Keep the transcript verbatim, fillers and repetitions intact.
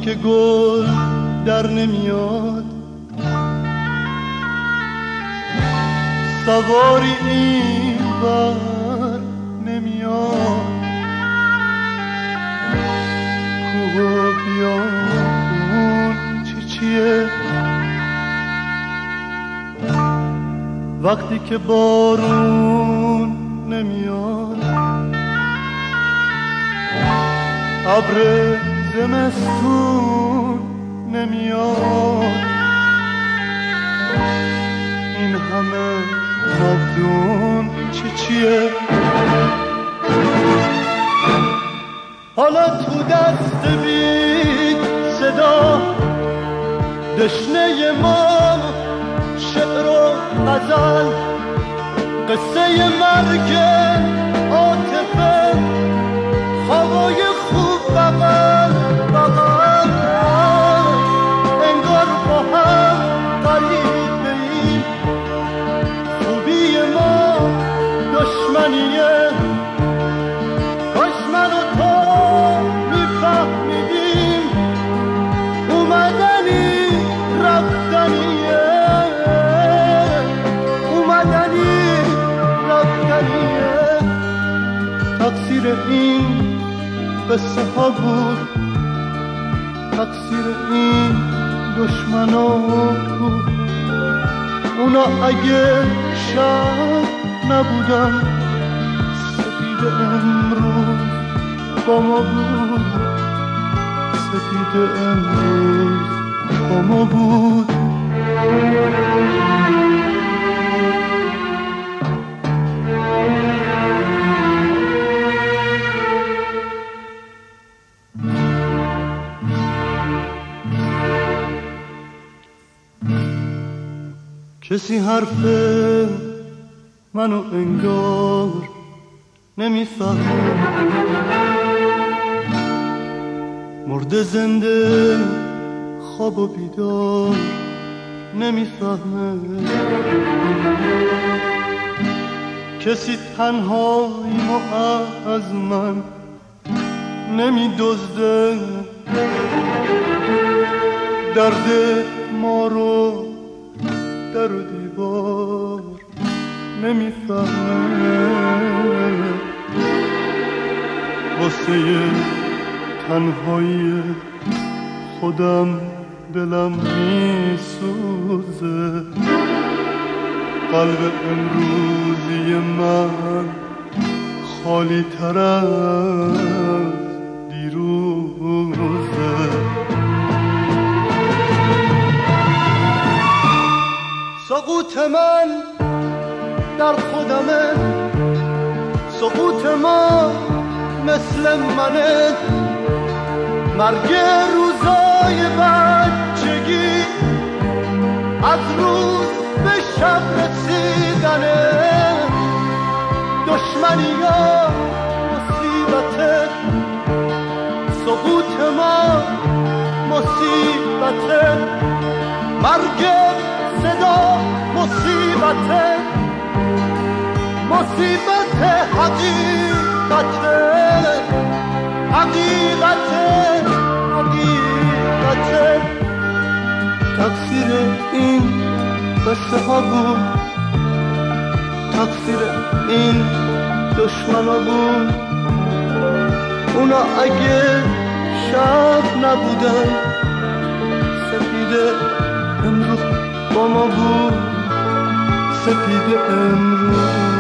که گل در نمیاد، سواری این بر نمیاد، کوه و بیابون چی چیه وقتی که بارون نمیاد، ابر زمستون نمیاد، این همه ناودون چی چیه؟ حالا تو دست بی صدا دشنه ما شعر و غزل، قصه مرگ عاطفه، خوابای خوب بغل بغل، انگار با هم غریبه ایم، خوبی ما دشمنیه، کاش من و تو میفهمیدیم اومدنی رفتنیه، اومدنی رفتنیه. تقصیر این قصه ها بود، تقصیر این دشمنا بود، اونا اگه شب نبودن سپید امروز با ما بود، سپید امروز با ما بود. کسی حرف منو انگار نمیفهمه، مرده زنده خواب و بیدار نمیفهمه، کسی تنهاییمو از من نمیدزده، درد ما رو در و دیوار نمیفهمه، واسه تنهایی خودم دلم میسوزه، قلب امروزی من خالی تر از دیروزه. سقوط من در خودمه، سقوط ما مثل منه، مرگ روزای بچگی از روز به شب رسیدنه، دشمنی ها مصیبته، سقوط ما مصیبته، مرگ صدا مصیبته، مصیبت حقیقته، حقیقته، حقیقته. تقصیر این قصه ها بود، تقصیر این دشمنا بود، اونا اگه شب نبودن سپید امروز با ما بود، سپید امروز